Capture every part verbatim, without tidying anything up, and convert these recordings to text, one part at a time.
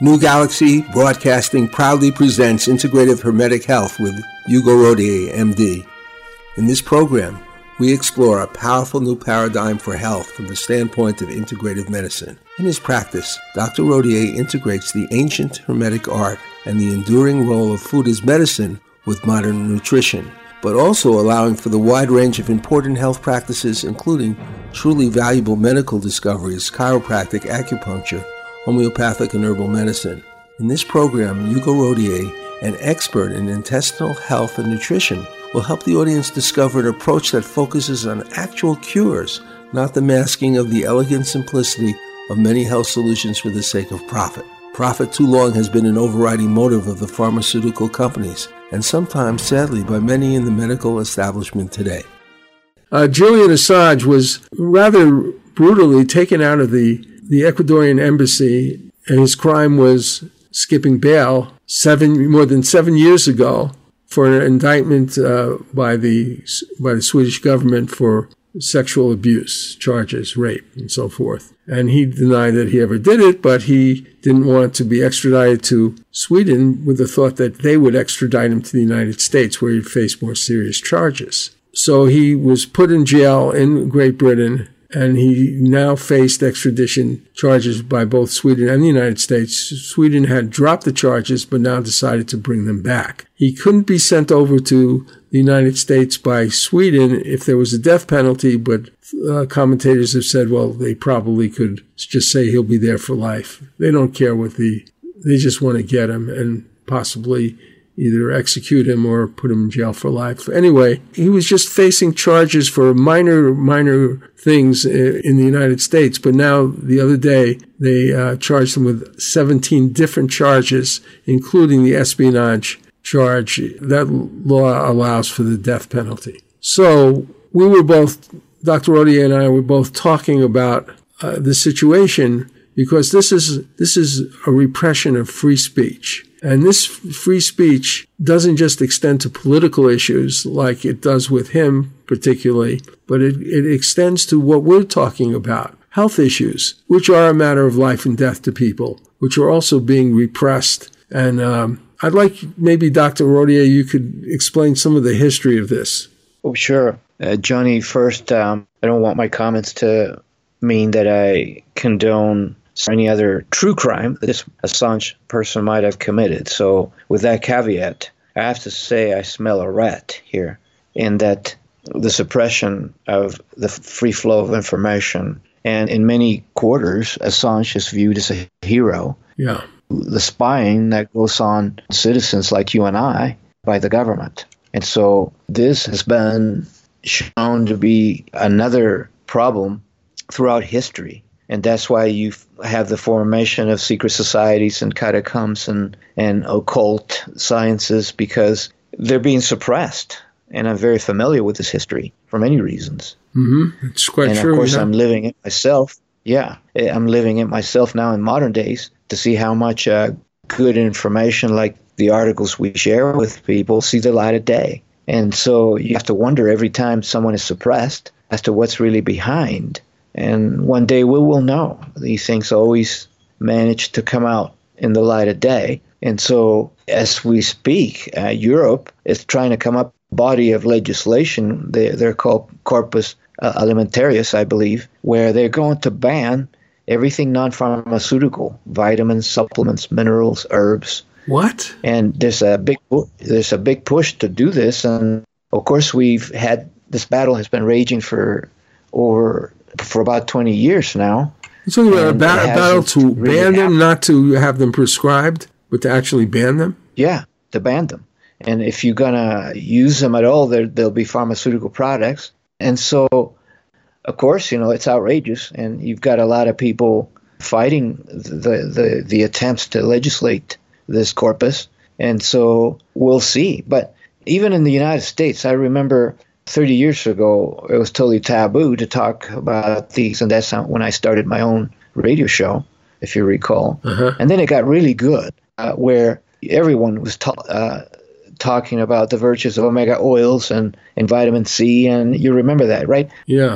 New Galaxy Broadcasting proudly presents Integrative Hermetic Health with Hugo Rodier, M D. In this program, we explore a powerful new paradigm for health from the standpoint of integrative medicine. In his practice, Doctor Rodier integrates the ancient Hermetic art and the enduring role of food as medicine with modern nutrition, but also allowing for the wide range of important health practices, including truly valuable medical discoveries, chiropractic, acupuncture, homeopathic, and herbal medicine. In this program, Hugo Rodier, an expert in intestinal health and nutrition, will help the audience discover an approach that focuses on actual cures, not the masking of the elegant simplicity of many health solutions for the sake of profit. Profit too long has been an overriding motive of the pharmaceutical companies, and sometimes, sadly, by many in the medical establishment today. Uh, Julian Assange was rather brutally taken out of the, the Ecuadorian embassy, and his crime was skipping bail seven more than seven years ago for an indictment uh, by the by the Swedish government for sexual abuse charges, rape, and so forth. And he denied that he ever did it, but he didn't want to be extradited to Sweden with the thought that they would extradite him to the United States, where he'd face more serious charges. So he was put in jail in Great Britain, and he now faced extradition charges by both Sweden and the United States. Sweden had dropped the charges, but now decided to bring them back. He couldn't be sent over to the United States by Sweden if there was a death penalty, but uh, commentators have said, well, they probably could just say he'll be there for life. They don't care what the, they just want to get him and possibly either execute him or put him in jail for life. Anyway, he was just facing charges for minor, minor things in the United States. But now, the other day, they uh, charged him with seventeen different charges, including the espionage charge. That law allows for the death penalty. So we were both, Doctor Rodier and I were both talking about uh, the situation because this is this is a repression of free speech. And this free speech doesn't just extend to political issues like it does with him particularly, but it, it extends to what we're talking about, health issues, which are a matter of life and death to people, which are also being repressed. And um, I'd like maybe, Doctor Rodier, you could explain some of the history of this. Oh, sure. Uh, Johnny, first, um, I don't want my comments to mean that I condone any other true crime that this Assange person might have committed. So with that caveat, I have to say I smell a rat here in that the suppression of the free flow of information, and in many quarters, Assange is viewed as a hero. Yeah. The spying that goes on citizens like you and I by the government. And so this has been shown to be another problem throughout history. And that's why you have the formation of secret societies and catacombs and, and occult sciences, because they're being suppressed. And I'm very familiar with this history for many reasons. Mm-hmm. It's quite and true. And of course, yeah. I'm living it myself. Yeah, I'm living it myself now in modern days to see how much uh, good information like the articles we share with people see the light of day. And so you have to wonder every time someone is suppressed as to what's really behind. And one day we will know. These things always manage to come out in the light of day. And so as we speak, uh, Europe is trying to come up with a body of legislation. They, they're called Corpus uh, Alimentarius, I believe, where they're going to ban everything non-pharmaceutical, vitamins, supplements, minerals, herbs. What? And there's a big there's a big push to do this. And of course, we've had this battle has been raging for over for about twenty years now. It's only a, ba- a battle to really ban them, happened. Not to have them prescribed, but to actually ban them? Yeah, to ban them. And if you're going to use them at all, they'll be pharmaceutical products. And so, of course, you know, it's outrageous. And you've got a lot of people fighting the, the, the attempts to legislate this corpus. And so we'll see. But even in the United States, I remember thirty years ago, it was totally taboo to talk about these, and that's when I started my own radio show, if you recall. Uh-huh. And then it got really good, uh, where everyone was ta- uh, talking about the virtues of omega oils and, and vitamin C, and you remember that, right? Yeah.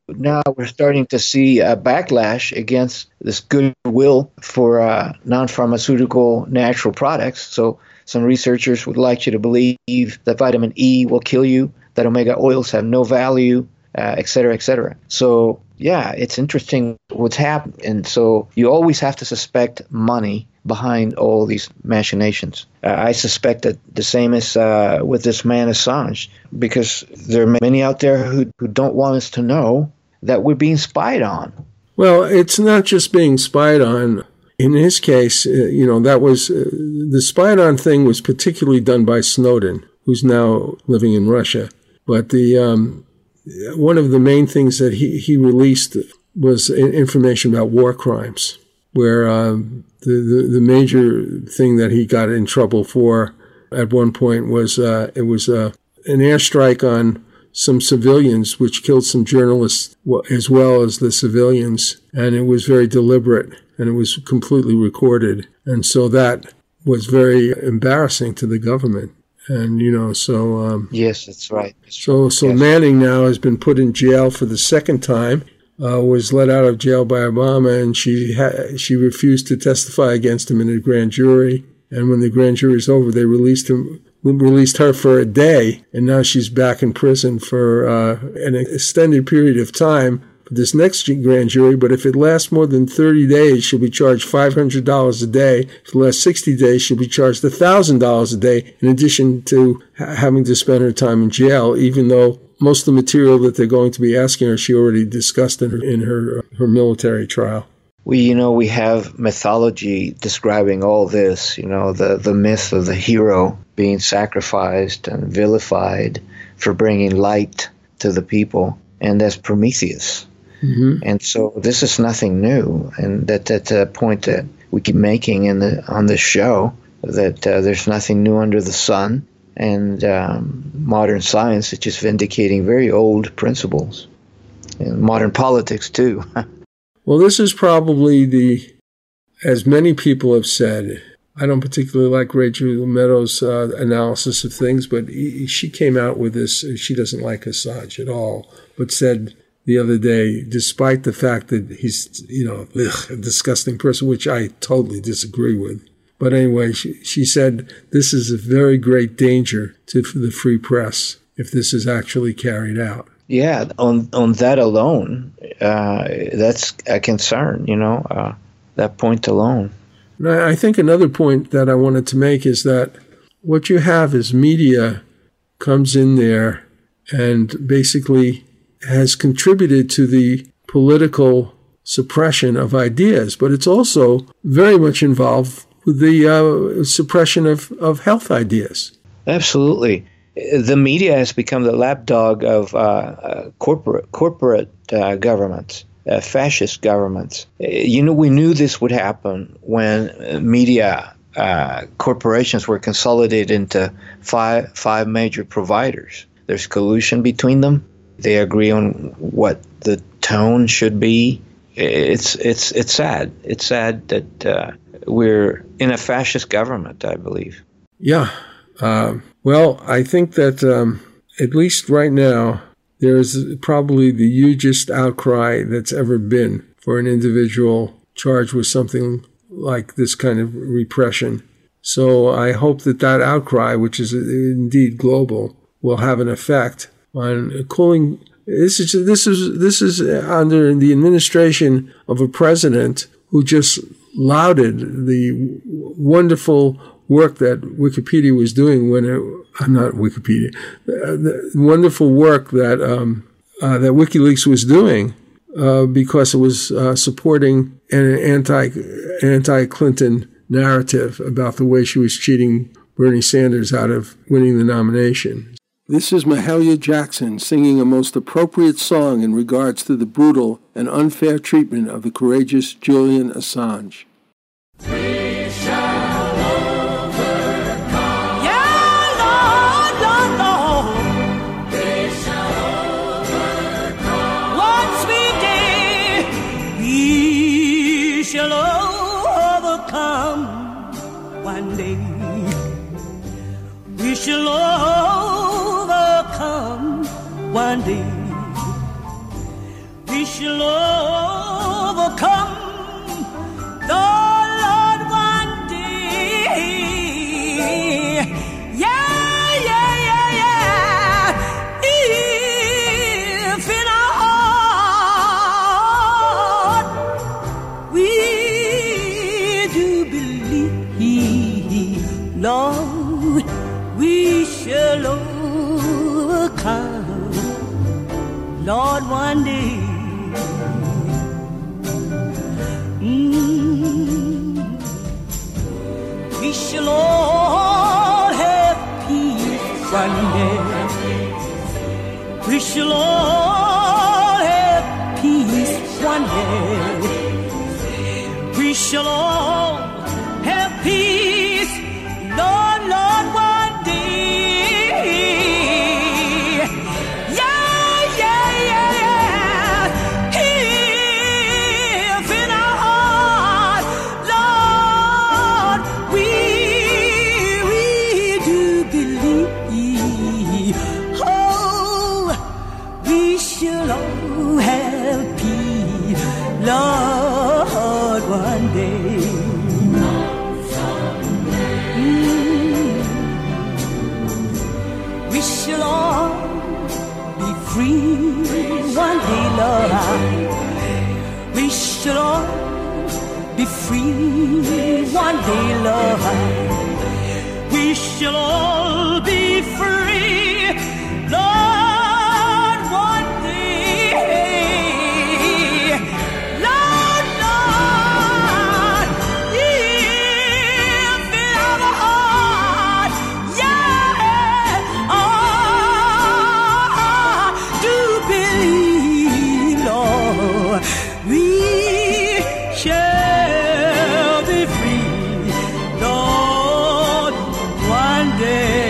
now we're starting to see a backlash against this goodwill for uh, non-pharmaceutical natural products. So some researchers would like you to believe that vitamin E will kill you, that omega oils have no value, uh, et cetera, et cetera. So, yeah, it's interesting what's happened. And so you always have to suspect money behind all these machinations. Uh, I suspect that the same is uh, with this man Assange, because there are many out there who, who don't want us to know that we're being spied on. Well, it's not just being spied on. In his case, uh, you know, that was uh, the spied on thing was particularly done by Snowden, who's now living in Russia. But the um, one of the main things that he, he released was information about war crimes, where um, the, the, the major thing that he got in trouble for at one point was uh, it was uh, an airstrike on some civilians, which killed some journalists as well as the civilians. And it was very deliberate, and it was completely recorded. And so that was very embarrassing to the government. And, you know, so... Um, yes, that's right. That's so so yes. Manning now has been put in jail for the second time, uh, was let out of jail by Obama, and she ha- she refused to testify against him in a grand jury. And when the grand jury is over, they released him, released her for a day, and now she's back in prison for uh, an extended period of time for this next grand jury. But if it lasts more than thirty days, she'll be charged five hundred dollars a day. If it lasts sixty days, she'll be charged one thousand dollars a day, in addition to ha- having to spend her time in jail, even though most of the material that they're going to be asking her, she already discussed in her, in her, her military trial. We, you know, we have mythology describing all this, you know, the, the myth of the hero being sacrificed and vilified for bringing light to the people, and that's Prometheus. Mm-hmm. And so this is nothing new, and that that's a point that we keep making in the on this show, that uh, there's nothing new under the sun, and um, modern science is just vindicating very old principles, and modern politics too. Well, this is probably the, as many people have said, I don't particularly like Rachel Meadow's uh, analysis of things, but he, she came out with this. She doesn't like Assange at all, but said the other day, despite the fact that he's, you know, ugh, a disgusting person, which I totally disagree with. But anyway, she, she said this is a very great danger to the free press if this is actually carried out. Yeah, on on that alone, uh, that's a concern, you know, uh, that point alone. And I, I think another point that I wanted to make is that what you have is media comes in there and basically has contributed to the political suppression of ideas, but it's also very much involved with the uh, suppression of, of health ideas. Absolutely. The media has become the lapdog of uh, uh, corporate corporate uh, governments, uh, fascist governments. You know, we knew this would happen when media uh, corporations were consolidated into five five major providers. There's collusion between them. They agree on what the tone should be. It's it's it's sad. It's sad that uh, we're in a fascist government, I believe. Yeah. Uh, well, I think that um, at least right now, there is probably the hugest outcry that's ever been for an individual charged with something like this kind of repression. So I hope that that outcry, which is indeed global, will have an effect on cooling. This is this is this is under the administration of a president who just lauded the wonderful work that Wikipedia was doing when it, I'm not Wikipedia, the wonderful work that um, uh, that WikiLeaks was doing uh, because it was uh, supporting an anti anti Clinton narrative about the way she was cheating Bernie Sanders out of winning the nomination. This is Mahalia Jackson singing a most appropriate song in regards to the brutal and unfair treatment of the courageous Julian Assange. We shall overcome. Yeah, Lord, Lord, Lord. We shall overcome. Once we did, we shall overcome. One day, we shall overcome. One day, shall overcome the Lord one day. Yeah, yeah, yeah, yeah. If in our heart we do believe, Lord, we shall overcome, Lord, one day. Mm. We shall all have peace one day. We shall all have peace one day. We shall all have peace, Lord, Lord, one day. Yeah, yeah, yeah, yeah. If in our heart, Lord, we, we do believe, oh, we shall all have peace, Lord, one day. We shall all be free one day, Lord. We shall all be free one day, Lord. We shall all be free, Lord, one day. Lord, Lord, if in our heart, yeah, oh, do believe, Lord, we shall be free, Lord, one day.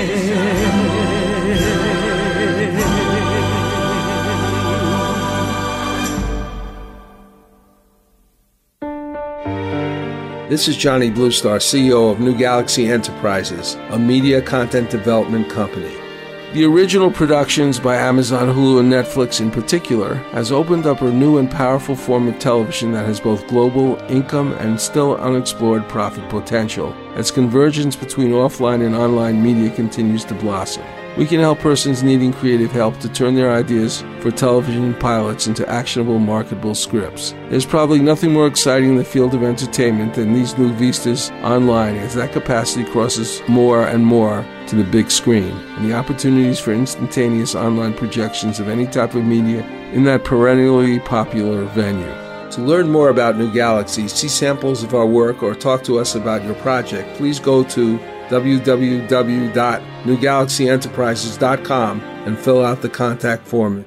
This is Johnny Bluestar, C E O of New Galaxy Enterprises, a media content development company. The original productions by Amazon, Hulu, and Netflix in particular has opened up a new and powerful form of television that has both global income and still unexplored profit potential as convergence between offline and online media continues to blossom. We can help persons needing creative help to turn their ideas for television pilots into actionable, marketable scripts. There's probably nothing more exciting in the field of entertainment than these new vistas online, as that capacity crosses more and more to the big screen, and the opportunities for instantaneous online projections of any type of media in that perennially popular venue. To learn more about New Galaxy, see samples of our work, or talk to us about your project, please go to w w w dot new galaxy enterprises dot com and fill out the contact form.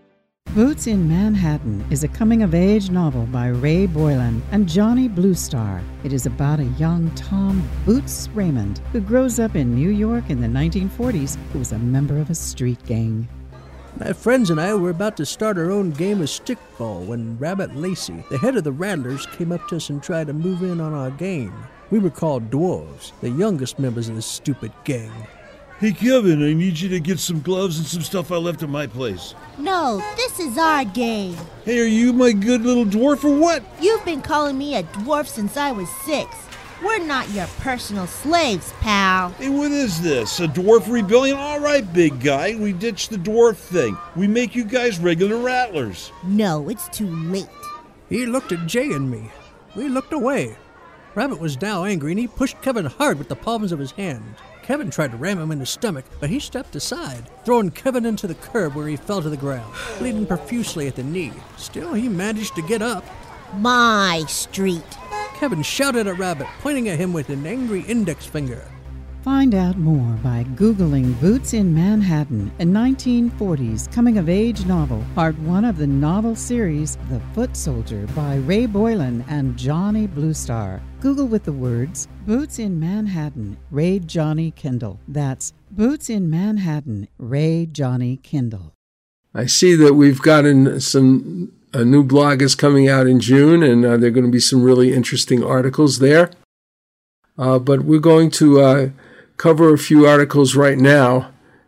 Boots in Manhattan is a coming-of-age novel by Ray Boylan and Johnny Bluestar. It is about a young Tom Boots Raymond who grows up in New York in the nineteen forties, who was a member of a street gang. My friends and I were about to start our own game of stickball when Rabbit Lacey, the head of the Rattlers, came up to us and tried to move in on our game. We were called dwarves, the youngest members of this stupid gang. Hey, Kevin, I need you to get some gloves and some stuff I left at my place. No, this is our game. Hey, are you my good little dwarf or what? You've been calling me a dwarf since I was six. We're not your personal slaves, pal. Hey, what is this? A dwarf rebellion? All right, big guy. We ditched the dwarf thing. We make you guys regular rattlers. No, it's too late. He looked at Jay and me. We looked away. Rabbit was now angry, and he pushed Kevin hard with the palms of his hand. Kevin tried to ram him in the stomach, but he stepped aside, throwing Kevin into the curb where he fell to the ground, bleeding profusely at the knee. Still, he managed to get up. My street. Kevin shouted at Rabbit, pointing at him with an angry index finger. Find out more by Googling Boots in Manhattan, a nineteen forties coming-of-age novel, part one of the novel series The Foot Soldier by Ray Boylan and Johnny Bluestar. Google with the words Boots in Manhattan, Ray Johnny Kindle. That's Boots in Manhattan, Ray Johnny Kindle. I see that we've gotten some a new blog is coming out in June, and uh, there are going to be some really interesting articles there. Uh, but we're going to uh, cover a few articles right now,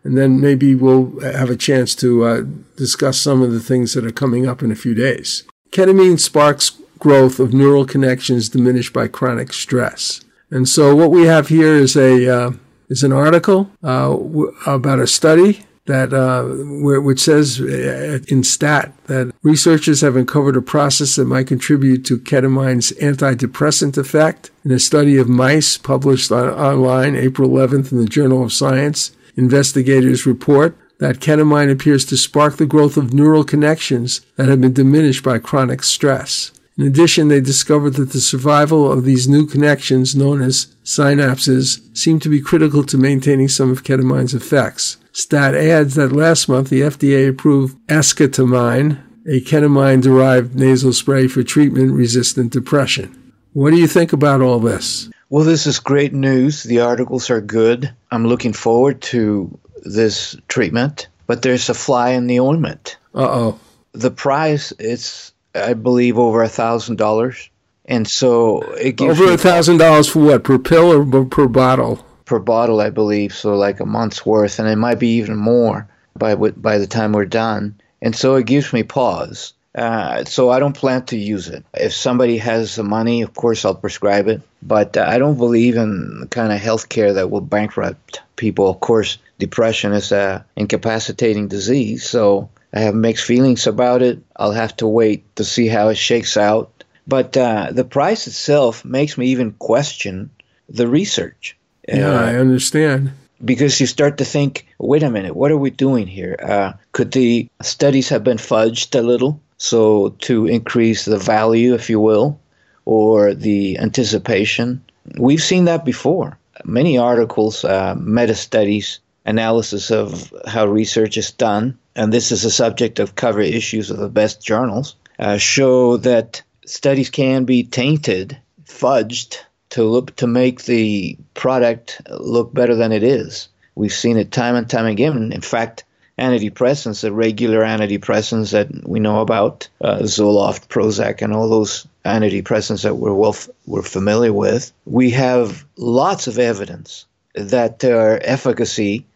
and then maybe we'll have a chance to uh, discuss some of the things that are coming up in a few days. Ketamine sparks growth of neural connections diminished by chronic stress. And so what we have here is a uh, is an article uh, w- about a study that uh, where, which says in STAT that researchers have uncovered a process that might contribute to ketamine's antidepressant effect. In a study of mice published on, online April eleventh in the Journal of Science, investigators report that ketamine appears to spark the growth of neural connections that have been diminished by chronic stress. In addition, they discovered that the survival of these new connections, known as synapses, seem to be critical to maintaining some of ketamine's effects. STAT adds that last month the F D A approved esketamine, a ketamine-derived nasal spray for treatment-resistant depression. What do you think about all this? Well, this is great news. The articles are good. I'm looking forward to this treatment, but there's a fly in the ointment. Uh-oh. The price is, I believe, over a thousand dollars, and so it gives over a thousand dollars for what? Per pill or per bottle? Per bottle, I believe. So like a month's worth, and it might be even more by by the time we're done. And so it gives me pause. Uh, so I don't plan to use it. If somebody has the money, of course I'll prescribe it. But uh, I don't believe in the kind of health care that will bankrupt people. Of course, depression is an incapacitating disease, so I have mixed feelings about it. I'll have to wait to see how it shakes out. But uh, the price itself makes me even question the research. Yeah, uh, I understand. Because you start to think, wait a minute, what are we doing here? Uh, could the studies have been fudged a little, so to increase the value, if you will, or the anticipation? We've seen that before. Many articles, uh, meta-studies, analysis of how research is done, and this is a subject of cover issues of the best journals, uh, show that studies can be tainted, fudged, to look to make the product look better than it is. We've seen it time and time again. In fact, antidepressants, the regular antidepressants that we know about, uh, Zoloft, Prozac, and all those antidepressants that we're well f- we're familiar with, we have lots of evidence that their efficacy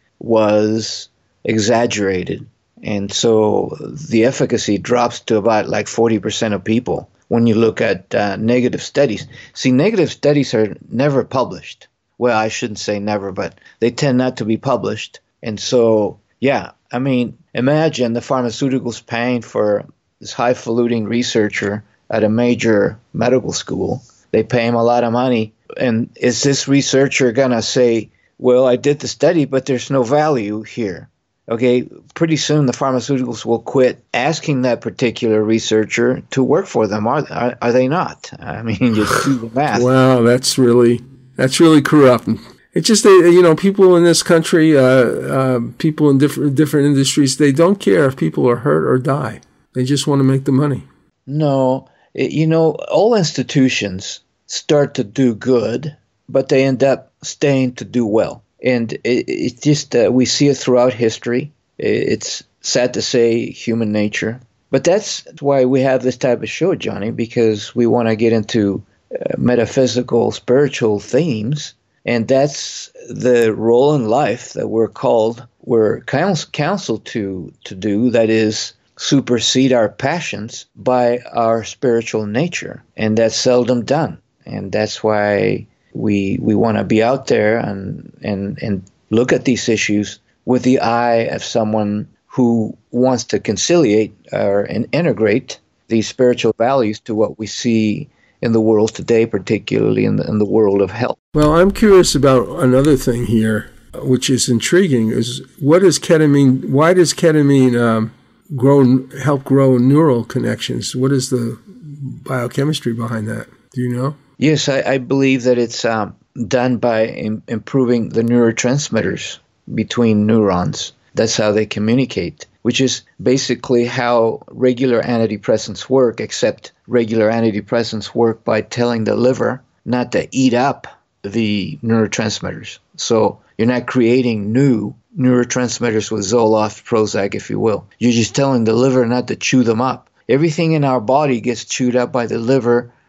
was exaggerated. And so the efficacy drops to about like forty percent of people when you look at uh, negative studies. See, negative studies are never published. Well, I shouldn't say never, but they tend not to be published. And so, yeah, I mean, imagine the pharmaceuticals paying for this highfalutin researcher at a major medical school. They pay him a lot of money. And is this researcher going to say, well, I did the study, but there's no value here? Okay, pretty soon the pharmaceuticals will quit asking that particular researcher to work for them, are are, are they not? I mean, just do the math. Wow, that's really that's really corrupt. It's just that, you know, people in this country, uh, uh, people in different different industries, they don't care if people are hurt or die. They just want to make the money. No, it, you know, all institutions start to do good, but they end up staying to do well. And it, it just, uh, we see it throughout history. It's sad to say human nature. But that's why we have this type of show, Johnny, because we want to get into uh, metaphysical, spiritual themes. And that's the role in life that we're called, we're counseled to, to do, that is, supersede our passions by our spiritual nature. And that's seldom done. And that's why we we want to be out there and, and, and look at these issues with the eye of someone who wants to conciliate or and integrate these spiritual values to what we see in the world today, particularly in the, in the world of health. Well, I'm curious about another thing here, which is intriguing, is what is ketamine, why does ketamine um, grow help grow neural connections? What is the biochemistry behind that? Do you know? Yes, I, I believe that it's um, done by im- improving the neurotransmitters between neurons. That's how they communicate, which is basically how regular antidepressants work, except regular antidepressants work by telling the liver not to eat up the neurotransmitters. So you're not creating new neurotransmitters with Zoloft, Prozac, if you will. You're just telling the liver not to chew them up. Everything in our body gets chewed up by the liver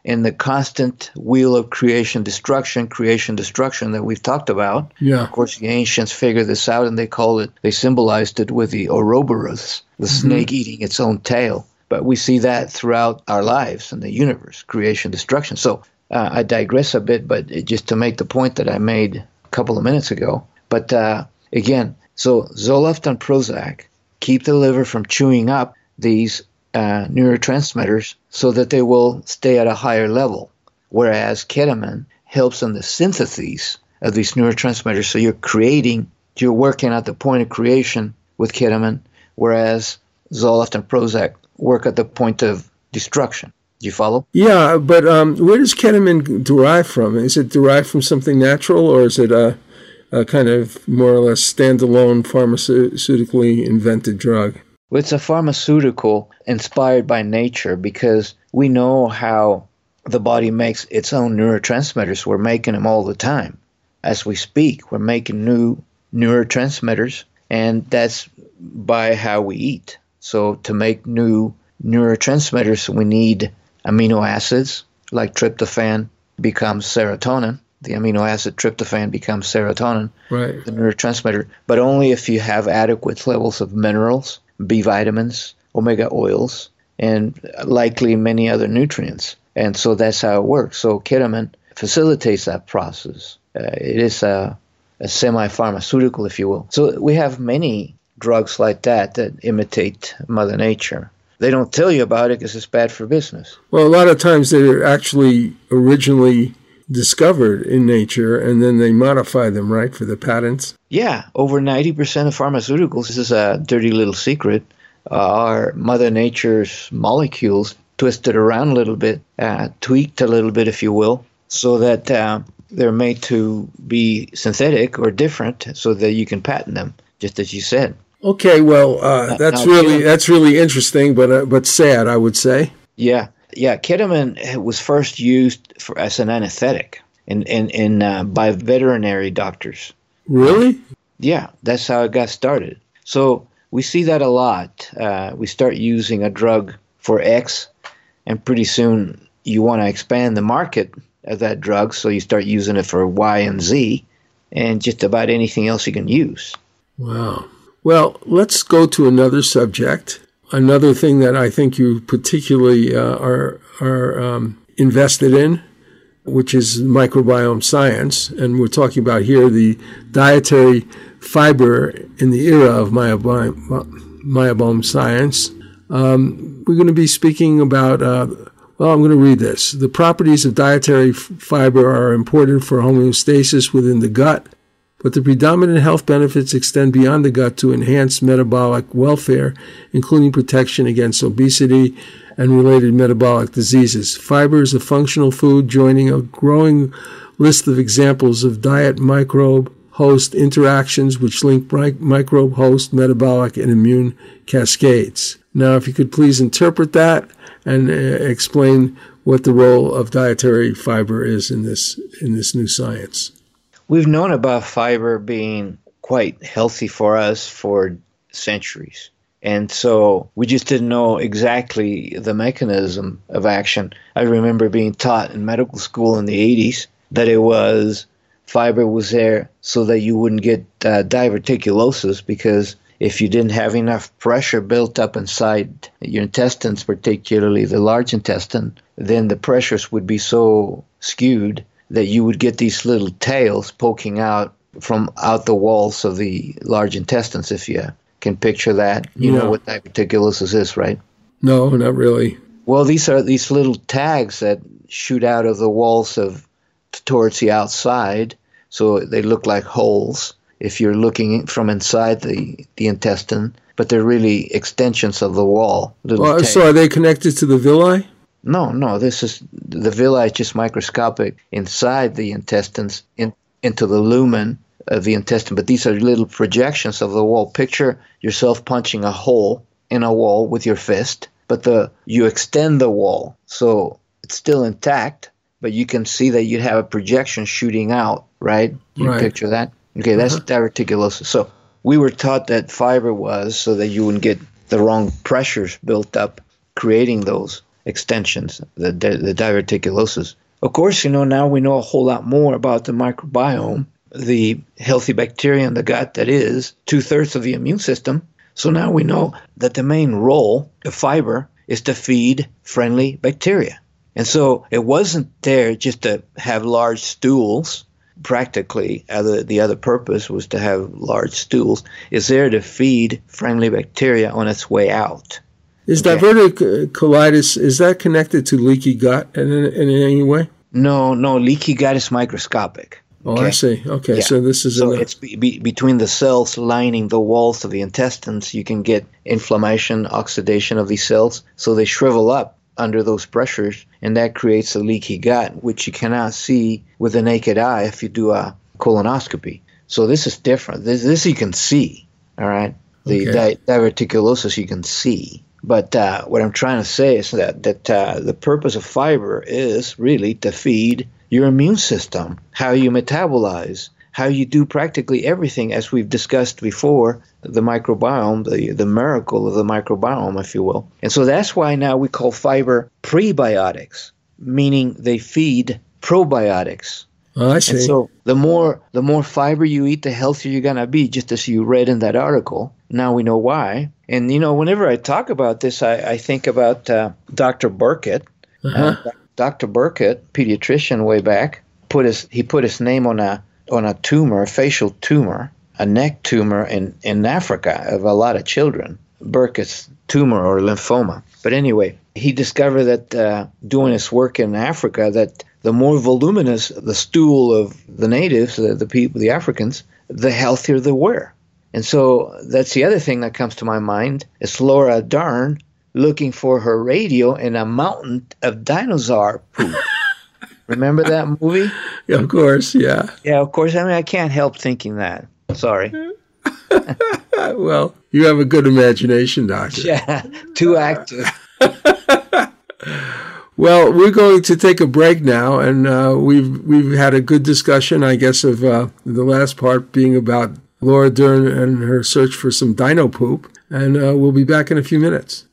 in the constant wheel of creation, destruction, creation, destruction that we've talked about. Yeah. Of course, the ancients figured this out, and they called it, they symbolized it with the Ouroboros, the mm-hmm. snake eating its own tail. But we see that throughout our lives in the universe, creation, destruction. So uh, I digress a bit, but it, just to make the point that I made a couple of minutes ago. But uh, again, so Zoloft and Prozac keep the liver from chewing up these uh, neurotransmitters so that they will stay at a higher level, whereas ketamine helps in the synthesis of these neurotransmitters. So you're creating, you're working at the point of creation with ketamine, whereas Zoloft and Prozac work at the point of destruction. Do you follow? Yeah, but um, where does ketamine derive from? Is it derived from something natural, or is it a, a kind of more or less standalone pharmaceutically invented drug? Well, it's a pharmaceutical inspired by nature, because we know how the body makes its own neurotransmitters. We're making them all the time. As we speak, we're making new neurotransmitters, and that's by how we eat. So to make new neurotransmitters, we need amino acids, like tryptophan becomes serotonin. The amino acid tryptophan becomes serotonin, right, the neurotransmitter, but only if you have adequate levels of minerals, B vitamins, omega oils, and likely many other nutrients. And so that's how it works. So ketamine facilitates that process. Uh, it is a, a semi-pharmaceutical, if you will. So we have many drugs like that that imitate Mother Nature. They don't tell you about it because it's bad for business. Well, a lot of times they're actually originally discovered in nature, and then they modify them, right, for the patents? Yeah, over ninety percent of pharmaceuticals, this is a dirty little secret, uh, are Mother Nature's molecules twisted around a little bit, uh, tweaked a little bit, if you will, so that uh, they're made to be synthetic or different so that you can patent them, just as you said. Okay, well, uh, that's now, really ketamine, that's really interesting, but uh, but sad, I would say. Yeah, yeah. Ketamine was first used for as an anesthetic in in, in uh, by veterinary doctors. Really? Yeah, that's how it got started. So we see that a lot. Uh, we start using a drug for X, and pretty soon you want to expand the market of that drug, so you start using it for Y and Z, and just about anything else you can use. Wow. Well, let's go to another subject. Another thing that I think you particularly uh, are are um, invested in, which is microbiome science. And we're talking about here the dietary fiber in the era of myobiome, myobiome science. Um, we're going to be speaking about, uh, well, I'm going to read this. The properties of dietary f- fiber are important for homeostasis within the gut, but the predominant health benefits extend beyond the gut to enhance metabolic welfare, including protection against obesity and related metabolic diseases. Fiber is a functional food, joining a growing list of examples of diet microbe-host interactions which link microbe-host metabolic and immune cascades. Now, if you could please interpret that and uh, explain what the role of dietary fiber is in this in this new science. We've known about fiber being quite healthy for us for centuries. And so we just didn't know exactly the mechanism of action. I remember being taught in medical school in the eighties that it was fiber was there so that you wouldn't get uh, diverticulosis, because if you didn't have enough pressure built up inside your intestines, particularly the large intestine, then the pressures would be so skewed that you would get these little tails poking out from out the walls of the large intestines, if you can picture that. You yeah. know what diverticulosis is, right? No, not really. Well, these are these little tags that shoot out of the walls of towards the outside, so they look like holes if you're looking from inside the, the intestine, but they're really extensions of the wall. Well, so are they connected to the villi? No, no, this is, the villi is just microscopic inside the intestines, in, into the lumen of the intestine, but these are little projections of the wall. Picture yourself punching a hole in a wall with your fist, but the you extend the wall, so it's still intact, but you can see that you have a projection shooting out, right? You right. picture that? Okay, that's uh-huh. diverticulosis. So we were taught that fiber was so that you wouldn't get the wrong pressures built up, creating those extensions, the, the, the diverticulosis. Of course, you know, now we know a whole lot more about the microbiome, the healthy bacteria in the gut that is two-thirds of the immune system. So now we know that the main role of fiber is to feed friendly bacteria. And so it wasn't there just to have large stools. Practically, other, the other purpose was to have large stools. It's there to feed friendly bacteria on its way out. Is Okay. diverticulitis, is that connected to leaky gut in, in any way? No, no, leaky gut is microscopic. Oh, I see. Okay, Yeah. so this is So an, it's be, be, between the cells lining the walls of the intestines, you can get inflammation, oxidation of these cells, so they shrivel up under those pressures, and that creates a leaky gut, which you cannot see with the naked eye if you do a colonoscopy. So this is different. This, this you can see, all right? The Okay. di- diverticulosis you can see. But uh, what I'm trying to say is that, that uh, the purpose of fiber is really to feed your immune system, how you metabolize, how you do practically everything, as we've discussed before, the microbiome, the, the miracle of the microbiome, if you will. And so that's why now we call fiber prebiotics, meaning they feed probiotics. oh, I see. And so the more the more fiber you eat, the healthier you're going to be, just as you read in that article. Now we know why. And, you know, whenever I talk about this, I, I think about uh, Doctor Burkett. Uh-huh. Uh, Doctor Burkett, pediatrician way back, put his he put his name on a on a tumor, a facial tumor, a neck tumor in, in Africa of a lot of children. Burkett's tumor or lymphoma. But anyway, he discovered that uh, doing his work in Africa, that the more voluminous the stool of the natives, the, the people, the Africans, the healthier they were. And so that's the other thing that comes to my mind is Laura Dern looking for her radio in a mountain of dinosaur poop. Remember that movie? Of course, yeah. Yeah, of course. I mean, I can't help thinking that. Sorry. Well, you have a good imagination, Doctor. Yeah, too active. Well, we're going to take a break now, and uh, we've we've had a good discussion, I guess, of uh, the last part being about Laura Dern and her search for some dino poop, and uh, we'll be back in a few minutes.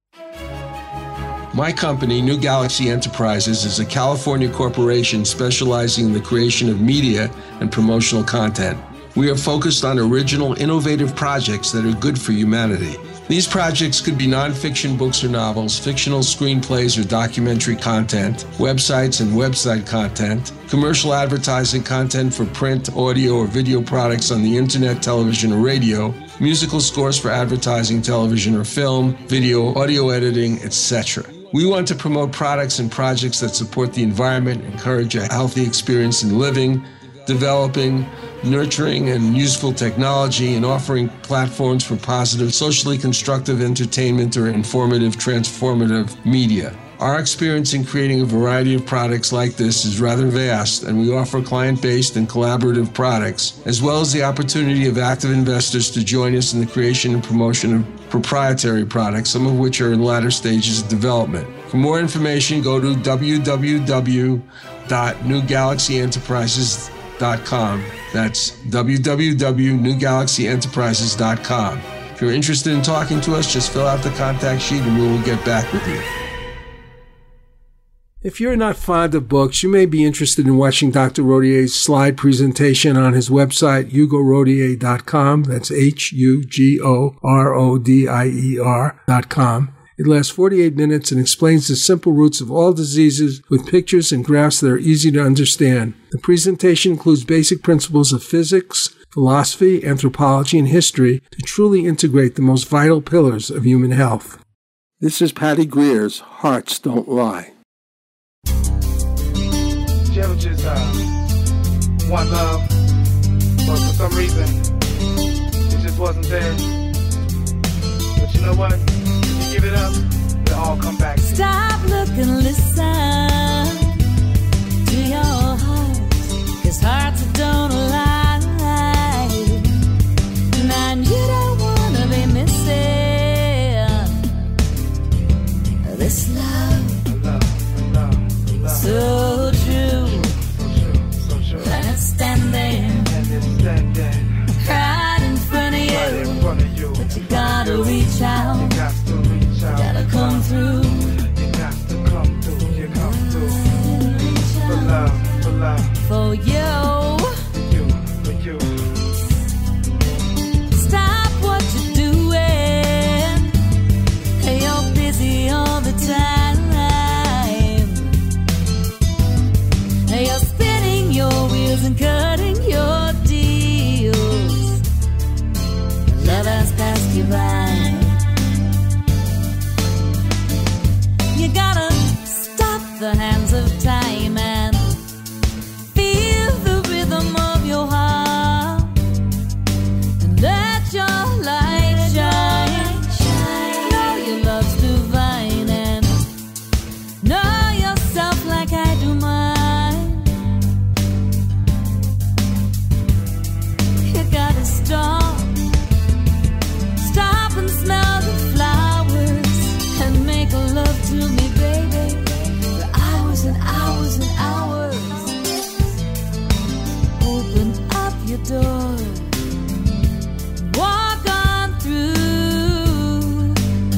My company, New Galaxy Enterprises, is a California corporation specializing in the creation of media and promotional content. We are focused on original, innovative projects that are good for humanity. These projects could be nonfiction books or novels, fictional screenplays or documentary content, websites and website content, commercial advertising content for print, audio, or video products on the internet, television, or radio, musical scores for advertising, television, or film, video, audio editing, et cetera. We want to promote products and projects that support the environment, encourage a healthy experience in living, developing, nurturing, and useful technology, and offering platforms for positive, socially constructive entertainment or informative, transformative media. Our experience in creating a variety of products like this is rather vast, and we offer client-based and collaborative products, as well as the opportunity of active investors to join us in the creation and promotion of proprietary products, some of which are in latter stages of development. For more information, go to w w w dot new galaxy enterprises dot com. That's w w w dot new galaxy enterprises dot com. If you're interested in talking to us, just fill out the contact sheet and we will get back with you. If you're not fond of books, you may be interested in watching Doctor Rodier's slide presentation on his website, hugo rodier dot com. That's H U G O R O D I E R dot com. It lasts forty-eight minutes and explains the simple roots of all diseases with pictures and graphs that are easy to understand. The presentation includes basic principles of physics, philosophy, anthropology, and history to truly integrate the most vital pillars of human health. This is Patty Greer's Hearts Don't Lie. Did you ever just uh, want love, but for some reason it just wasn't there? But you know what? If you give it up, it'll all come back. Stop, look, and listen to your heart, 'cause hearts don't lie. And you don't wanna be missing this love, Love, love, love. so true. So true, so true. And it's standing And it's standing right in front of right in you, front of you. but you gotta reach out, You got to reach out. gotta come through. You got to the hands of time and feel the rhythm of your heart and let your light shine. Know your love's divine and know yourself like I do mine. You gotta stop, stop and smell the flowers and make love to me, baby, for hours and hours and hours. Open up your door, walk on through,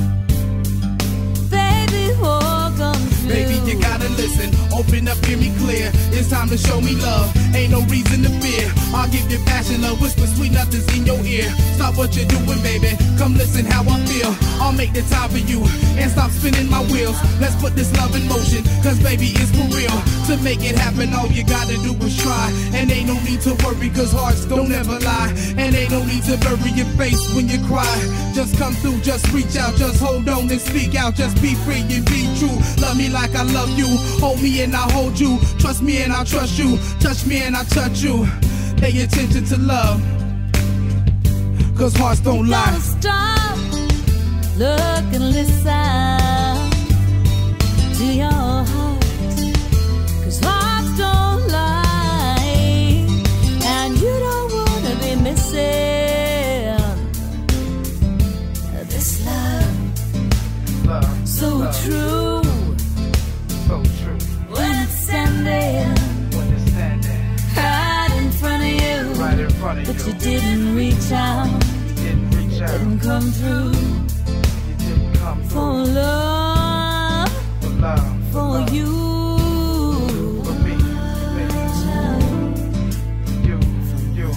baby, walk on through. Baby, you gotta listen, open up, hear me clear. It's time to show me love, ain't no reason to fear. I'll give you passion, love, whisper sweet nothings in your ear. Stop what you're doing, baby, come listen how I feel. I'll make the time for you and stop spinning my wheels. Let's put this love in motion, cause baby it's for real. To make it happen, all you gotta do is try. And ain't no need to worry, cause hearts don't ever lie. And ain't no need to bury your face when you cry. Just come through, just reach out, just hold on and speak out. Just be free and be true. Love me like I love you, hold me and I'll hold you. Trust me and I'll trust you, touch me and I'll touch you. Pay attention to love, cause hearts don't lie. Gotta stop, look and listen to your heart, cause hearts don't lie, and you don't wanna be missing this love, Love, so love, true, so true. when it's standing When it's standing right in front of you, right in front of but you, you didn't reach out, you didn't reach out, didn't come through you didn't come for through love, for love, for love. you. For me, me, you, you.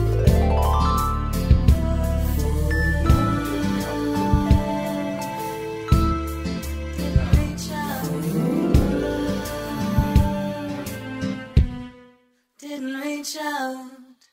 Didn't reach out.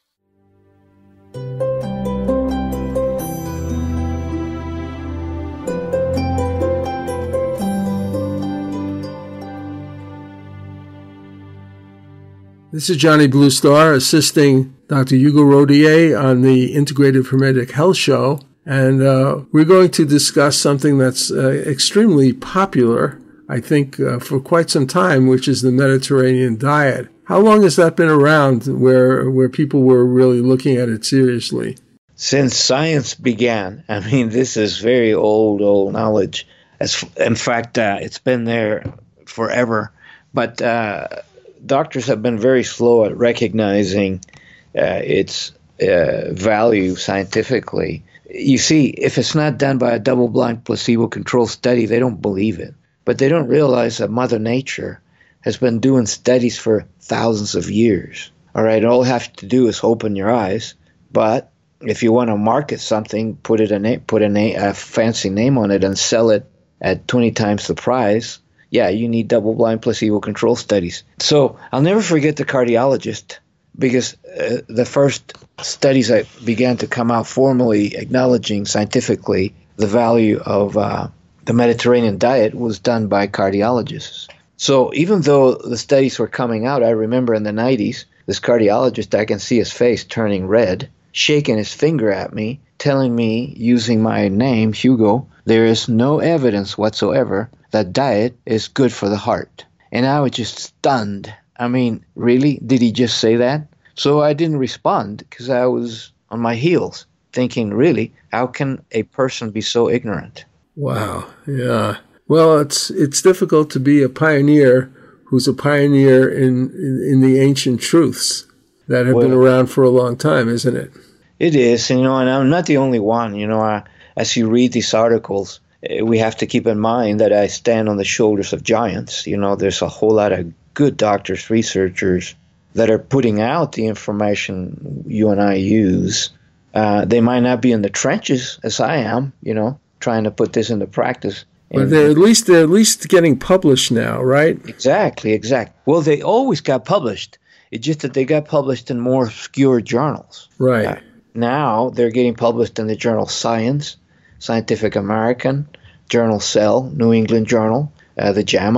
This is Johnny Blue Star assisting Doctor Hugo Rodier on the Integrative Hermetic Health Show. And uh, we're going to discuss something that's uh, extremely popular, I think, uh, for quite some time, which is the Mediterranean diet. How long has that been around where where people were really looking at it seriously? Since science began, I mean, this is very old, old knowledge. As, in fact, uh, it's been there forever. But uh, doctors have been very slow at recognizing uh, its uh, value scientifically. You see, if it's not done by a double-blind placebo-controlled study, they don't believe it. But they don't realize that Mother Nature has been doing studies for thousands of years. All right, all you have to do is open your eyes. But if you want to market something, put it a name, put a, name, a fancy name on it and sell it at twenty times the price, yeah, you need double-blind placebo-controlled studies. So I'll never forget the cardiologist, because uh, the first studies that began to come out formally acknowledging scientifically the value of uh, the Mediterranean diet was done by cardiologists. So even though the studies were coming out, I remember in the nineties, this cardiologist, I can see his face turning red, shaking his finger at me, telling me, using my name, Hugo, there is no evidence whatsoever that diet is good for the heart. And I was just stunned. I mean, really? Did he just say that? So I didn't respond because I was on my heels thinking, really, how can a person be so ignorant? Wow, yeah. Well, it's it's difficult to be a pioneer who's a pioneer in, in, in the ancient truths that have well, been around for a long time, isn't it? It is, you know, and I'm not the only one. You know, I, as you read these articles, we have to keep in mind that I stand on the shoulders of giants. You know, there's a whole lot of good doctors, researchers that are putting out the information you and I use. Uh, they might not be in the trenches as I am, you know, trying to put this into practice. But they're at least they're at least getting published now, right? Exactly, exactly. Well, they always got published. It's just that they got published in more obscure journals. Right. Uh, now they're getting published in the journal Science, Scientific American, Journal Cell, New England Journal, uh, the JAMA,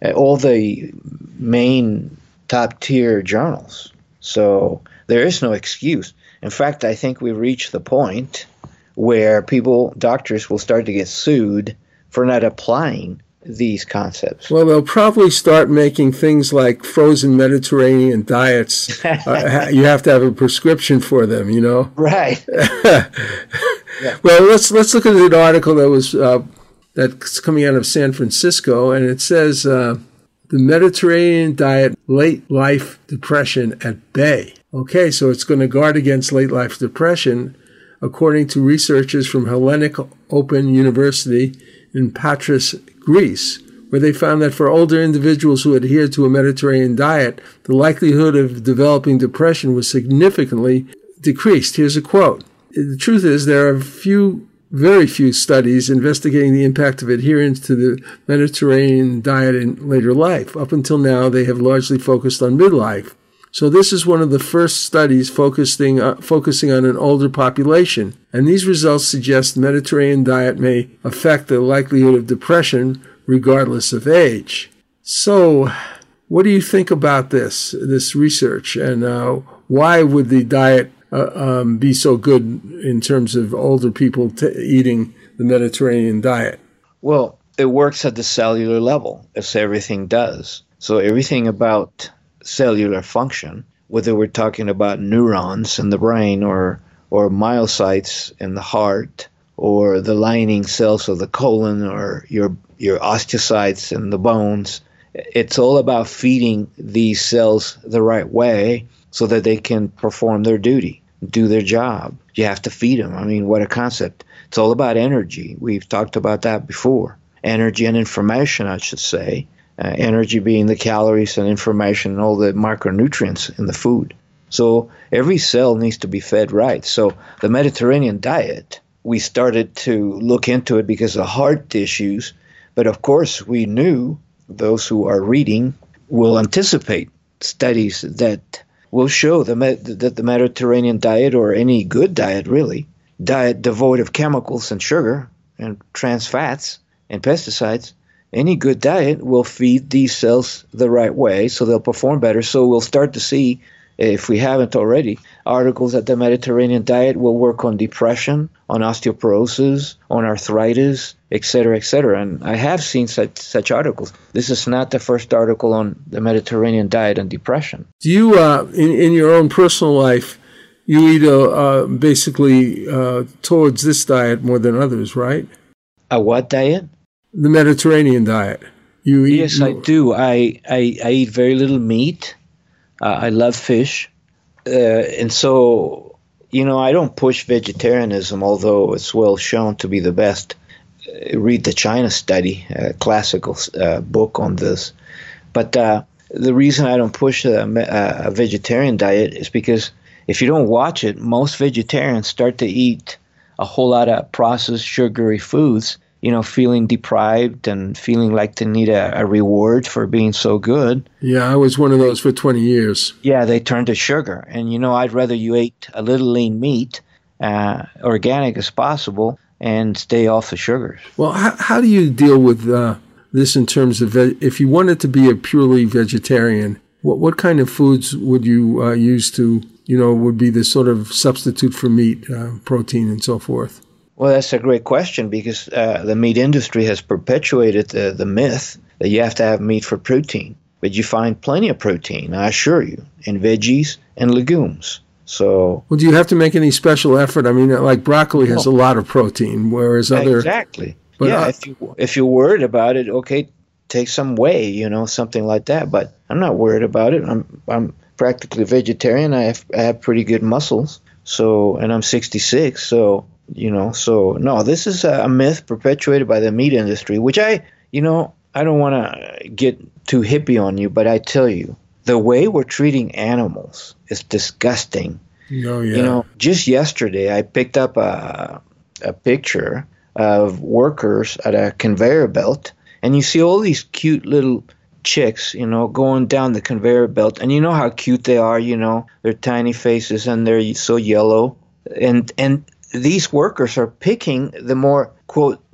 uh, all the main top tier journals. So there is no excuse. In fact, I think we reached the point where people, doctors, will start to get sued for not applying these concepts. Well, they'll probably start making things like frozen Mediterranean diets. uh, you have to have a prescription for them, you know? Right. yeah. Well, let's let's look at an article that was uh, that's coming out of San Francisco, and it says uh, the Mediterranean diet, late life depression at bay. Okay, so it's going to guard against late life depression, according to researchers from Hellenic Open University in Patras, Greece, where they found that for older individuals who adhered to a Mediterranean diet, the likelihood of developing depression was significantly decreased. Here's a quote. The truth is, there are few, very few studies investigating the impact of adherence to the Mediterranean diet in later life. Up until now, they have largely focused on midlife. So this is one of the first studies focusing uh, focusing on an older population, and these results suggest the Mediterranean diet may affect the likelihood of depression regardless of age. So, what do you think about this this research, and uh, why would the diet uh, um, be so good in terms of older people t- eating the Mediterranean diet? Well, it works at the cellular level, as everything does. So everything about cellular function, whether we're talking about neurons in the brain or or myocytes in the heart or the lining cells of the colon or your your osteocytes in the bones, it's all about feeding these cells the right way so that they can perform their duty, do their job. You have to feed them. I mean, what a concept. It's all about energy. We've talked about that before. Energy and information, I should say. Uh, energy being the calories and information and all the micronutrients in the food. So every cell needs to be fed right. So the Mediterranean diet, we started to look into it because of heart issues. But of course, we knew those who are reading will anticipate studies that will show the med- that the Mediterranean diet, or any good diet really, diet devoid of chemicals and sugar and trans fats and pesticides, any good diet will feed these cells the right way so they'll perform better. So we'll start to see, if we haven't already, articles that the Mediterranean diet will work on depression, on osteoporosis, on arthritis, et cetera, et cetera. And I have seen such such articles. This is not the first article on the Mediterranean diet and depression. Do you, uh, in, in your own personal life, you eat uh, uh, basically uh, towards this diet more than others, right? A what diet? The Mediterranean diet. You eat yes, I do. I, I, I eat very little meat. Uh, I love fish. Uh, and so, you know, I don't push vegetarianism, although it's well shown to be the best. Uh, read the China Study, a classical uh, book on this. But uh, the reason I don't push a, a vegetarian diet is because if you don't watch it, most vegetarians start to eat a whole lot of processed sugary foods, you know, feeling deprived and feeling like they need a, a reward for being so good. Yeah, I was one of those for twenty years. Yeah, they turn to sugar. And, you know, I'd rather you ate a little lean meat, uh, organic as possible, and stay off the sugars. Well, how, how do you deal with uh, this in terms of, ve- if you wanted to be a purely vegetarian, what, what kind of foods would you uh, use to, you know, would be the sort of substitute for meat, uh, protein, and so forth? Well, that's a great question, because uh, the meat industry has perpetuated the, the myth that you have to have meat for protein. But you find plenty of protein, I assure you, in veggies and legumes. So, well, do you have to make any special effort? I mean, like broccoli has no. a lot of protein, whereas other... Exactly. But yeah, I, if, you, if you're worried about it, okay, take some whey, you know, something like that. But I'm not worried about it. I'm I'm practically vegetarian. I have, I have pretty good muscles. So, and I'm sixty-six, so... You know, so no, this is a myth perpetuated by the meat industry, which I, you know, I don't want to get too hippie on you, but I tell you, the way we're treating animals is disgusting. Oh, yeah. You know, just yesterday I picked up a, a picture of workers at a conveyor belt, and you see all these cute little chicks, you know, going down the conveyor belt, and you know how cute they are, you know, their tiny faces and they're so yellow, and and these workers are picking the more, quote,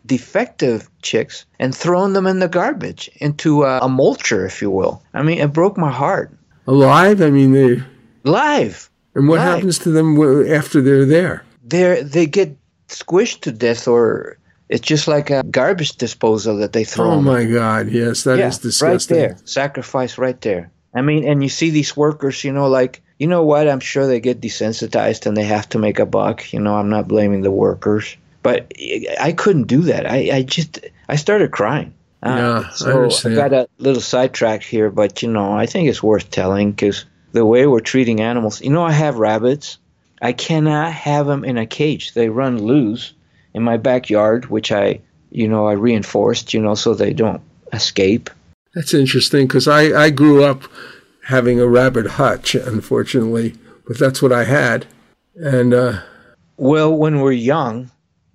defective chicks and thrown them in the garbage, into a, a mulcher, if you will. I mean, it broke my heart. Alive? I mean, they... Live. And what Live. happens to them w- after they're there? They they get squished to death, or it's just like a garbage disposal that they throw. Oh, them. my God. Yes, that yeah, is disgusting. Right there. Sacrifice right there. I mean, and you see these workers, you know, like, you know what? I'm sure they get desensitized and they have to make a buck. You know, I'm not blaming the workers. But I couldn't do that. I, I just, I started crying. Uh, Yeah, so I understand. got a little sidetracked here, but, you know, I think it's worth telling because the way we're treating animals, you know, I have rabbits. I cannot have them in a cage. They run loose in my backyard, which I, you know, I reinforced, you know, so they don't escape. That's interesting because I, I grew up having a rabbit hutch, unfortunately, but that's what I had. And, uh, well, when we're young,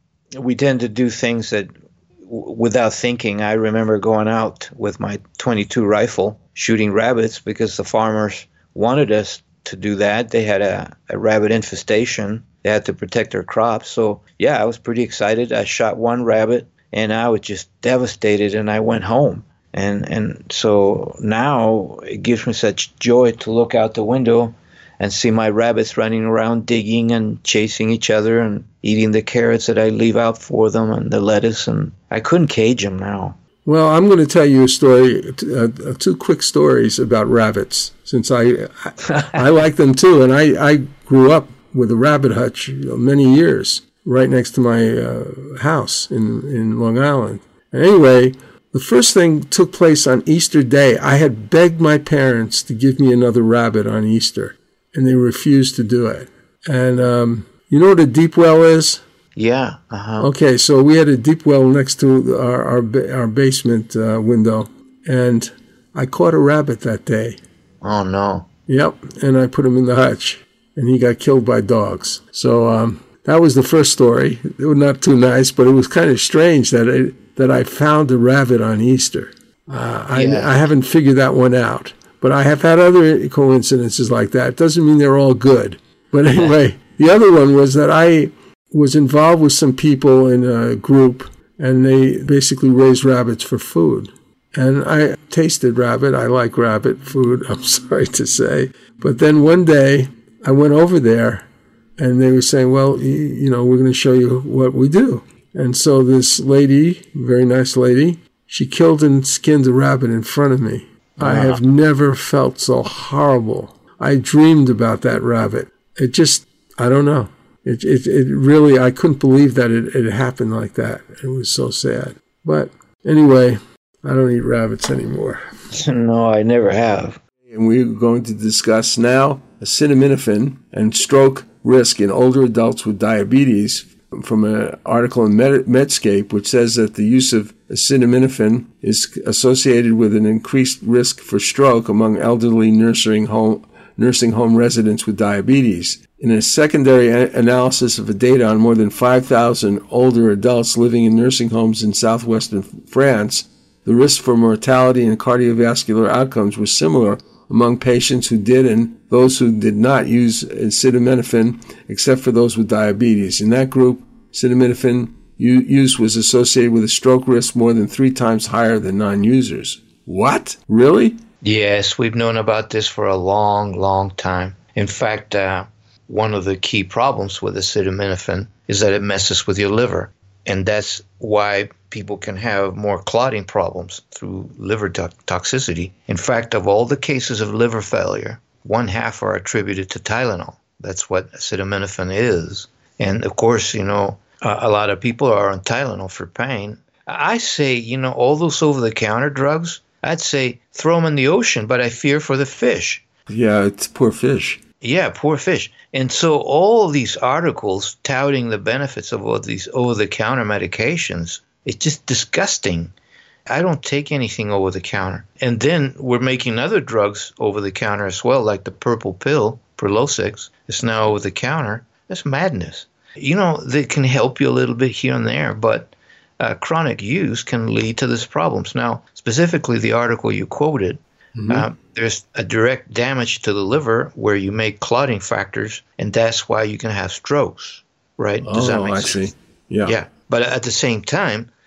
we tend to do things that w- without thinking. I remember going out with my twenty-two rifle shooting rabbits because the farmers wanted us to do that. They had a, a rabbit infestation. They had to protect their crops. So, yeah, I was pretty excited. I shot one rabbit, and I was just devastated, and I went home. And and so now it gives me such joy to look out the window and see my rabbits running around digging and chasing each other and eating the carrots that I leave out for them and the lettuce. And I couldn't cage them now. well, I'm going to tell you a story, uh, two quick stories about rabbits, since I I, I like them too. And I, I grew up with a rabbit hutch many years right next to my uh, house in, in Long Island. And anyway, the first thing took place on Easter Day. I had begged my parents to give me another rabbit on Easter, and they refused to do it. And um, you know what a deep well is? Yeah. Uh-huh. Okay, so we had a deep well next to our our, ba- our basement uh, window, and I caught a rabbit that day. Oh, no. Yep, and I put him in the hutch, and he got killed by dogs. So um, that was the first story. It was not too nice, but it was kind of strange that it, that I found a rabbit on Easter. Uh, Yeah. I, I haven't figured that one out, but I have had other coincidences like that. It doesn't mean they're all good. But anyway, the other one was that I was involved with some people in a group, and they basically raised rabbits for food. And I tasted rabbit. I like rabbit food, I'm sorry to say. But then one day, I went over there, and they were saying, well, you, you know, we're going to show you what we do. And so this lady, very nice lady, she killed and skinned a rabbit in front of me. Wow. I have never felt so horrible. I dreamed about that rabbit. It just, I don't know. It it, it really, I couldn't believe that it, it happened like that. It was so sad. But anyway, I don't eat rabbits anymore. No, I never have. And we're going to discuss now acetaminophen and stroke risk in older adults with diabetes from an article in Med- Medscape, which says that the use of acetaminophen is associated with an increased risk for stroke among elderly nursing home, nursing home residents with diabetes. In a secondary a- analysis of the data on more than five thousand older adults living in nursing homes in southwestern France, the risk for mortality and cardiovascular outcomes was similar among patients who did and those who did not use acetaminophen, except for those with diabetes. In that group, acetaminophen u- use was associated with a stroke risk more than three times higher than non-users. What? Really? Yes, we've known about this for a long, long time. In fact, uh, one of the key problems with acetaminophen is that it messes with your liver. And that's why people can have more clotting problems through liver to- toxicity. In fact, of all the cases of liver failure, one half are attributed to Tylenol. That's what acetaminophen is. And of course, you know, uh, a lot of people are on Tylenol for pain. I say, you know, all those over-the-counter drugs, I'd say throw them in the ocean, but I fear for the fish. Yeah, it's poor fish. Yeah, poor fish. And so all these articles touting the benefits of all these over-the-counter medications, it's just disgusting. I don't take anything over-the-counter. And then we're making other drugs over-the-counter as well, like the purple pill, Prilosec, is now over-the-counter. That's madness. You know, they can help you a little bit here and there, but uh, chronic use can lead to these problems. Now, specifically the article you quoted, Mm-hmm. Uh, there's a direct damage to the liver where you make clotting factors, and that's why you can have strokes, right? Does oh, that make I sense? see. Yeah. Yeah. But at the same time,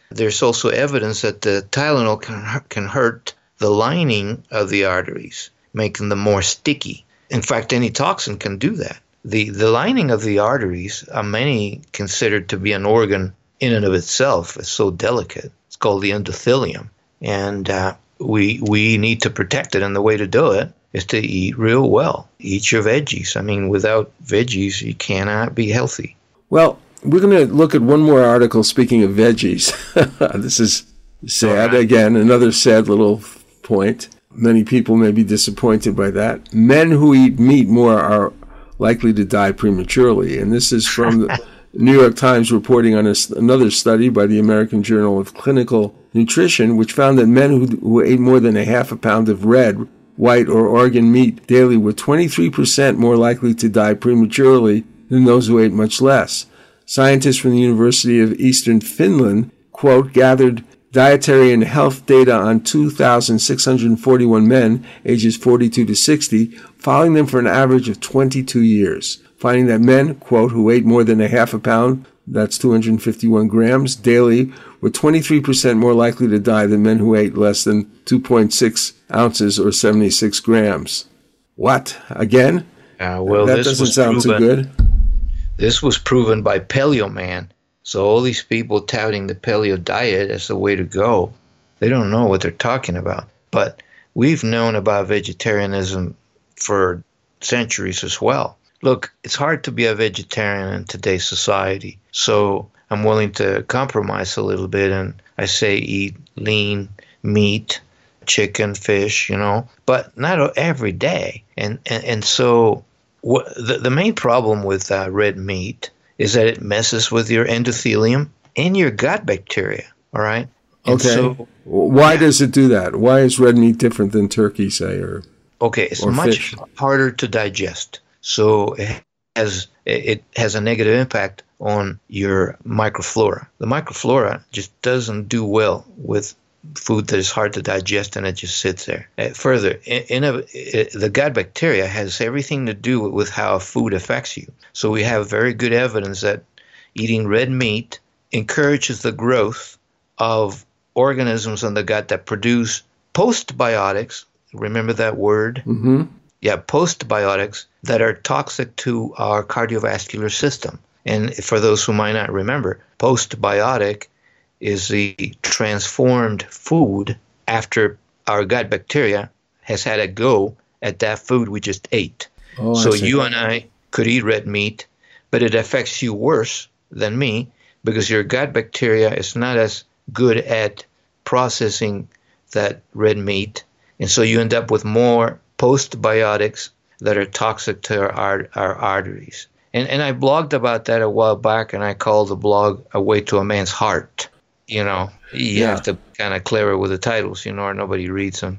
there's also evidence that the Tylenol can, can hurt the lining of the arteries, making them more sticky. In fact, any toxin can do that. The, the lining of the arteries are many considered to be an organ in and of itself. It's so delicate. It's called the endothelium. And uh, we we need to protect it, and the way to do it is to eat real well. Eat your veggies. I mean, without veggies, you cannot be healthy. Well, we're going to look at one more article, speaking of veggies. This is sad. Right. Again, another sad little point. Many people may be disappointed by that. Men who eat meat more are likely to die prematurely. And this is from the New York Times reporting on a, another study by the American Journal of Clinical Nutrition, which found that men who, who ate more than a half a pound of red, white, or organ meat daily were twenty-three percent more likely to die prematurely than those who ate much less. Scientists from the University of Eastern Finland, quote, gathered dietary and health data on two thousand six hundred forty-one men ages forty-two to sixty, following them for an average of twenty-two years, finding that men, quote, who ate more than a half a pound, that's two hundred fifty-one grams, daily, were twenty-three percent more likely to die than men who ate less than two point six ounces or seventy-six grams. What? Again? Uh, well, that this doesn't was sound proven, too good. This was proven by Paleo Man. So all these people touting the paleo diet as the way to go, they don't know what they're talking about. But we've known about vegetarianism for centuries as well. Look, it's hard to be a vegetarian in today's society. So I'm willing to compromise a little bit, and I say eat lean meat, chicken, fish, you know, but not every day. And and, and so what, the, the main problem with uh, red meat is that it messes with your endothelium and your gut bacteria, all right? And okay. So, Why yeah. does it do that? Why is red meat different than turkey, say, or Okay, it's or much fish? harder to digest. So it has, it has a negative impact on your microflora. The microflora just doesn't do well with food that is hard to digest, and it just sits there. Uh, further, in, in a, it, the gut bacteria has everything to do with how food affects you. So we have very good evidence that eating red meat encourages the growth of organisms in the gut that produce postbiotics. Remember that word? Mm-hmm. Yeah, postbiotics that are toxic to our cardiovascular system. And for those who might not remember, postbiotic is the transformed food after our gut bacteria has had a go at that food we just ate. Oh, so I see. you and I could eat red meat, but it affects you worse than me because your gut bacteria is not as good at processing that red meat. And so you end up with more postbiotics that are toxic to our, our arteries. And, and I blogged about that a while back, and I called the blog A Way to a Man's Heart. You know, you Yeah. have to kind of clever with the titles, you know, or nobody reads them.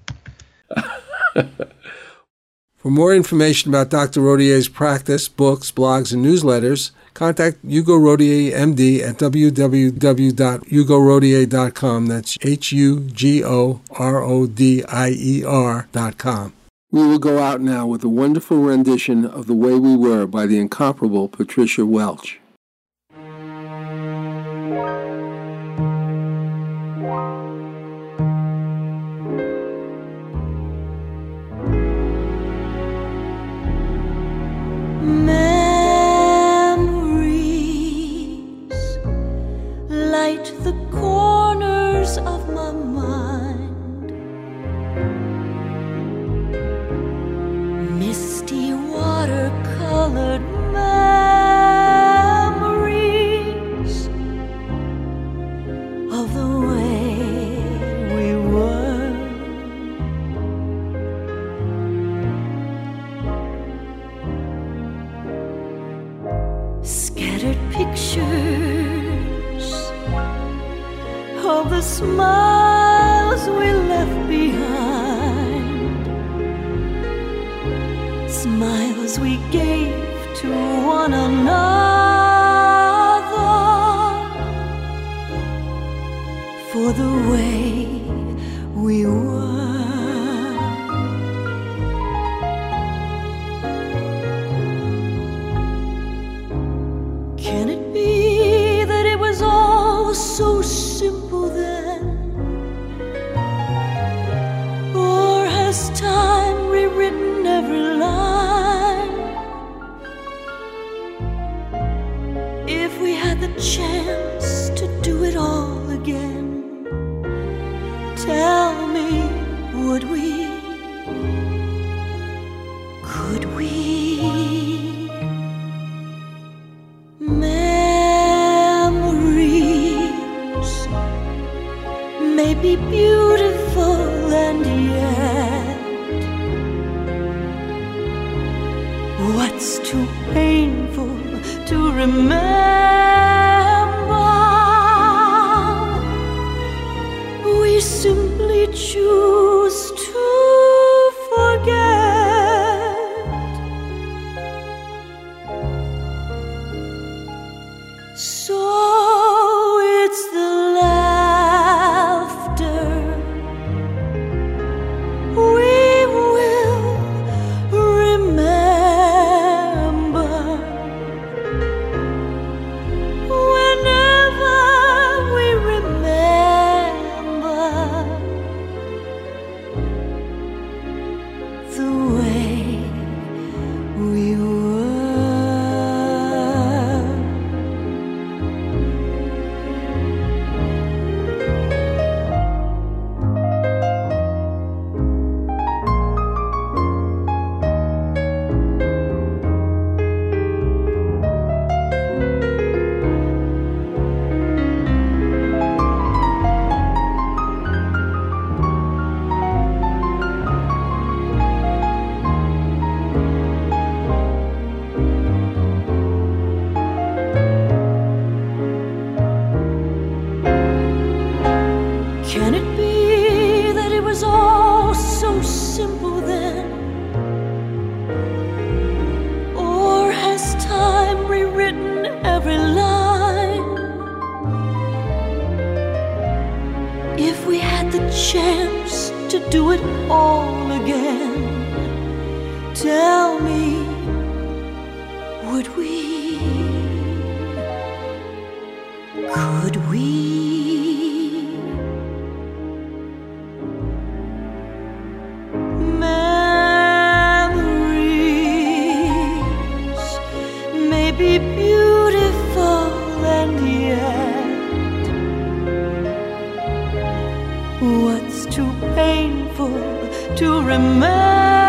For more information about Doctor Rodier's practice, books, blogs, and newsletters, contact Hugo Rodier, M D, at w w w dot hugo rodier dot com. That's H U G O R O D I E R dot com. We will go out now with a wonderful rendition of The Way We Were by the incomparable Patricia Welch. Memories light the corners of my mind. Misty watercolored memories of the way we were. Scattered pictures of the smiles we left behind, smiles we gave to one another for the way we were. Can it be that it was all so simple chance to do it all again, tell me, would we? Could we? Memories may be beautiful and yet what's too painful to remember? We simply choose to forget. So it's the laughter we will remember whenever we remember the way we were. Can it be that it was all so simple then? Or has time rewritten every line? If we had the chance to do it all again, tell me, would we? Could we? Memories may be beautiful and yet what's too painful to remember?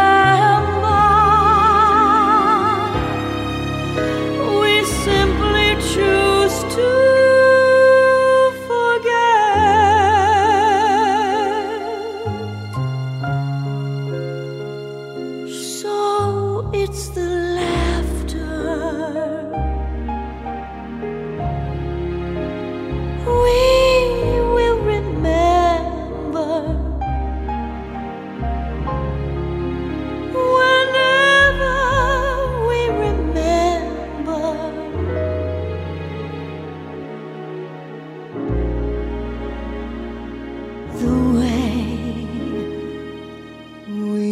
We simply choose to forget. So it's the laughter we will remember whenever we remember the way we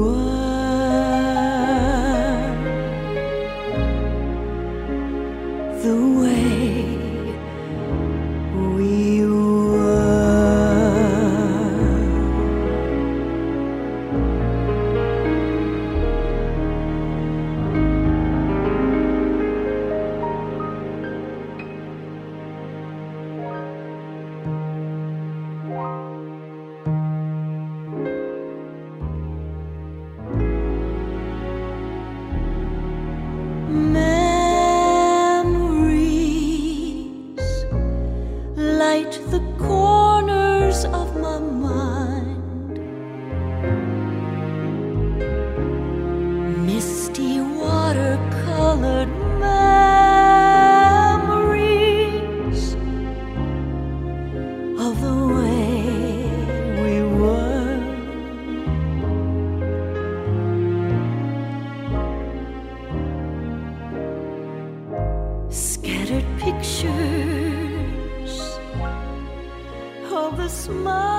were, the way we were. Memories light the corners of my mind, misty watercolored memories of the way we were. Scattered pictures of the smile